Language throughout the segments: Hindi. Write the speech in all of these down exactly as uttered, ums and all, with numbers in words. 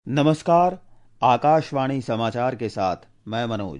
नमस्कार। आकाशवाणी समाचार के साथ मैं मनोज।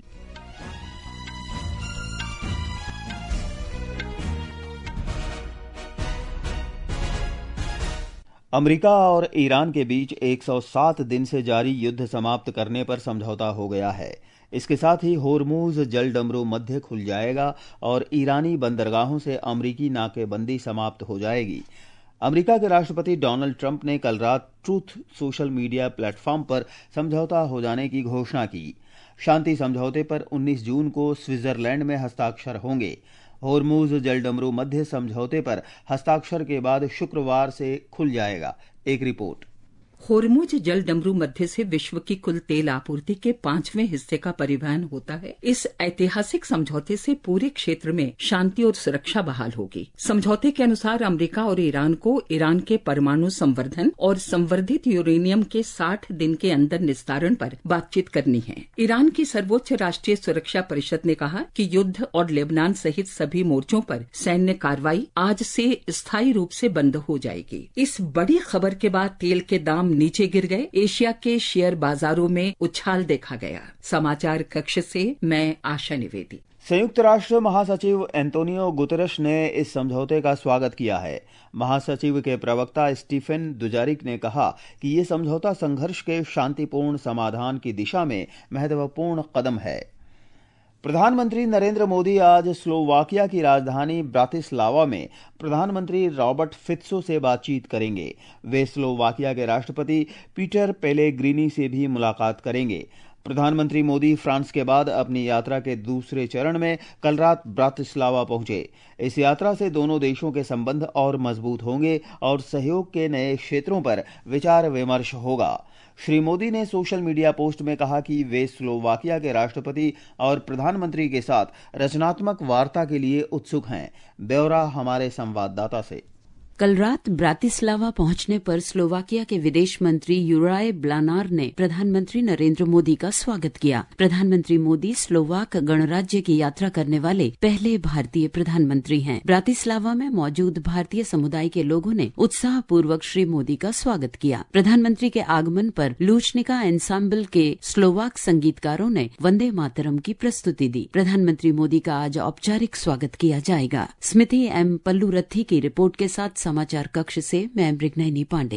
अमेरिका और ईरान के बीच एक सौ सात दिन से जारी युद्ध समाप्त करने पर समझौता हो गया है। इसके साथ ही होर्मुज जलडमरू मध्य खुल जाएगा और ईरानी बंदरगाहों से अमेरिकी नाकेबंदी समाप्त हो जाएगी। अमेरिका के राष्ट्रपति डोनाल्ड ट्रंप ने कल रात ट्रूथ सोशल मीडिया प्लेटफॉर्म पर समझौता हो जाने की घोषणा की। शांति समझौते पर उन्नीस जून को स्विट्जरलैंड में हस्ताक्षर होंगे। होर्मुज जलडमरू मध्य समझौते पर हस्ताक्षर के बाद शुक्रवार से खुल जाएगा। एक रिपोर्ट। होर्मुज जलडमरू मध्य से विश्व की कुल तेल आपूर्ति के पांचवें हिस्से का परिवहन होता है। इस ऐतिहासिक समझौते से पूरे क्षेत्र में शांति और सुरक्षा बहाल होगी। समझौते के अनुसार अमेरिका और ईरान को ईरान के परमाणु संवर्धन और संवर्धित यूरेनियम के साठ दिन के अंदर निस्तारण पर बातचीत करनी है। ईरान की सर्वोच्च राष्ट्रीय सुरक्षा परिषद ने कहा कि युद्ध और लेबनान सहित सभी मोर्चों पर सैन्य कार्रवाई आज से स्थायी रूप से बंद हो जाएगी। इस बड़ी खबर के बाद तेल के दाम नीचे गिर गए। एशिया के शेयर बाजारों में उछाल देखा गया। समाचार कक्ष से मैं आशा निवेदी। संयुक्त राष्ट्र महासचिव एंटोनियो गुतेरस ने इस समझौते का स्वागत किया है। महासचिव के प्रवक्ता स्टीफन दुजारिक ने कहा कि ये समझौता संघर्ष के शांतिपूर्ण समाधान की दिशा में महत्वपूर्ण कदम है। प्रधानमंत्री नरेंद्र मोदी आज स्लोवाकिया की राजधानी ब्रातिस्लावा में प्रधानमंत्री रॉबर्ट फित्सो से बातचीत करेंगे। वे स्लोवाकिया के राष्ट्रपति पीटर पेलेग्रिनी से भी मुलाकात करेंगे। प्रधानमंत्री मोदी फ्रांस के बाद अपनी यात्रा के दूसरे चरण में कल रात ब्रातिस्लावा पहुंचे। इस यात्रा से दोनों देशों के संबंध और मजबूत होंगे और सहयोग के नए क्षेत्रों पर विचार विमर्श होगा। श्री मोदी ने सोशल मीडिया पोस्ट में कहा कि वे स्लोवाकिया के राष्ट्रपति और प्रधानमंत्री के साथ रचनात्मक वार्ता के लिए उत्सुक हैं। ब्यौरा हमारे संवाददाता से। कल रात ब्रातिस्लावा पहुंचने पर स्लोवाकिया के विदेश मंत्री यूराय ब्लानार ने प्रधानमंत्री नरेंद्र मोदी का स्वागत किया। प्रधानमंत्री मोदी स्लोवाक गणराज्य की यात्रा करने वाले पहले भारतीय प्रधानमंत्री हैं। ब्रातिस्लावा में मौजूद भारतीय समुदाय के लोगों ने उत्साहपूर्वक श्री मोदी का स्वागत किया। प्रधानमंत्री के आगमन पर लूचनिका एंसाम्बल के स्लोवाक संगीतकारों ने वंदे मातरम की प्रस्तुति दी। प्रधानमंत्री मोदी का आज औपचारिक स्वागत किया जाएगा। स्मृति एम पल्लूरथी की रिपोर्ट के साथ समाचार कक्ष से मैं मृगनयनी पांडे।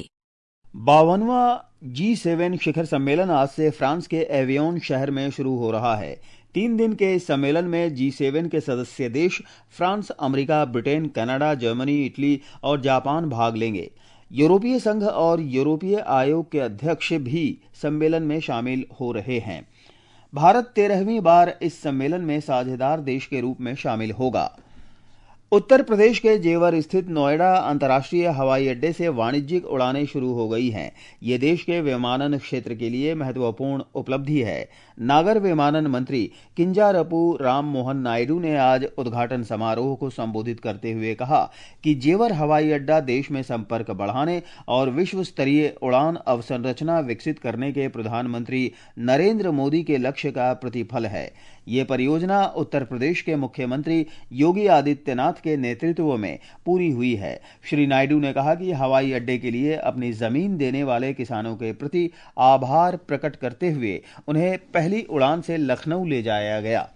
बावनवां जी सेवन शिखर सम्मेलन आज से फ्रांस के एवियन शहर में शुरू हो रहा है। तीन दिन के इस सम्मेलन में जी सेवन के सदस्य देश France, America, Britain, Canada, Germany, Italy और जापान भाग लेंगे। यूरोपीय संघ और यूरोपीय आयोग के अध्यक्ष भी सम्मेलन में शामिल हो रहे हैं। भारत तेरहवीं बार इस सम्मेलन में साझेदार देश के रूप में शामिल होगा। उत्तर प्रदेश के जेवर स्थित नोएडा अंतर्राष्ट्रीय हवाई अड्डे से वाणिज्यिक उड़ानें शुरू हो गई हैं। ये देश के विमानन क्षेत्र के लिए महत्वपूर्ण उपलब्धि है। नागर विमानन मंत्री किंजारपू राम मोहन नायडू ने आज उद्घाटन समारोह को संबोधित करते हुए कहा कि जेवर हवाई अड्डा देश में संपर्क बढ़ाने और विश्व स्तरीय उड़ान अवसंरचना विकसित करने के प्रधानमंत्री नरेंद्र मोदी के लक्ष्य का प्रतिफल है। ये परियोजना उत्तर प्रदेश के मुख्यमंत्री योगी आदित्यनाथ के नेतृत्व में पूरी हुई है। श्री नायडू ने कहा कि हवाई अड्डे के लिए अपनी जमीन देने वाले किसानों के प्रति आभार प्रकट करते हुए उन्हें पहली उड़ान से लखनऊ ले जाया गया।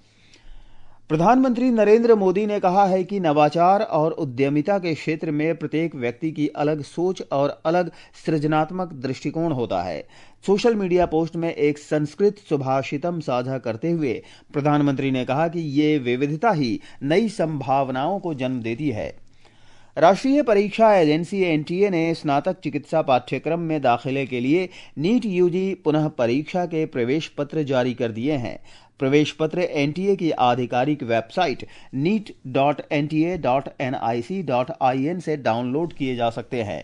प्रधानमंत्री नरेंद्र मोदी ने कहा है कि नवाचार और उद्यमिता के क्षेत्र में प्रत्येक व्यक्ति की अलग सोच और अलग सृजनात्मक दृष्टिकोण होता है। सोशल मीडिया पोस्ट में एक संस्कृत सुभाषितम साझा करते हुए प्रधानमंत्री ने कहा कि ये विविधता ही नई संभावनाओं को जन्म देती है। राष्ट्रीय परीक्षा एजेंसी एनटीए ने स्नातक चिकित्सा पाठ्यक्रम में दाखिले के लिए नीट यूजी पुनः परीक्षा के प्रवेश पत्र जारी कर दिए हैं। प्रवेश पत्र एनटीए की आधिकारिक website NEET dot N T A dot N I C dot I N से डाउनलोड किए जा सकते हैं।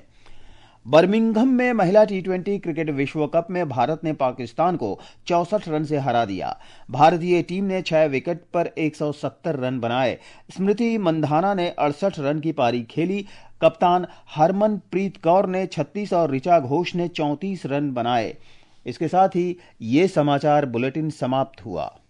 बर्मिंघम में महिला टी ट्वेंटी क्रिकेट विश्व कप में भारत ने पाकिस्तान को चौसठ रन से हरा दिया। भारतीय टीम ने छह विकेट पर एक सौ सत्तर रन बनाए। स्मृति मंधाना ने अड़सठ रन की पारी खेली। कप्तान हरमनप्रीत कौर ने छत्तीस और ऋचा घोष ने चौंतीस रन बनाए। इसके साथ ही ये समाचार बुलेटिन समाप्त हुआ।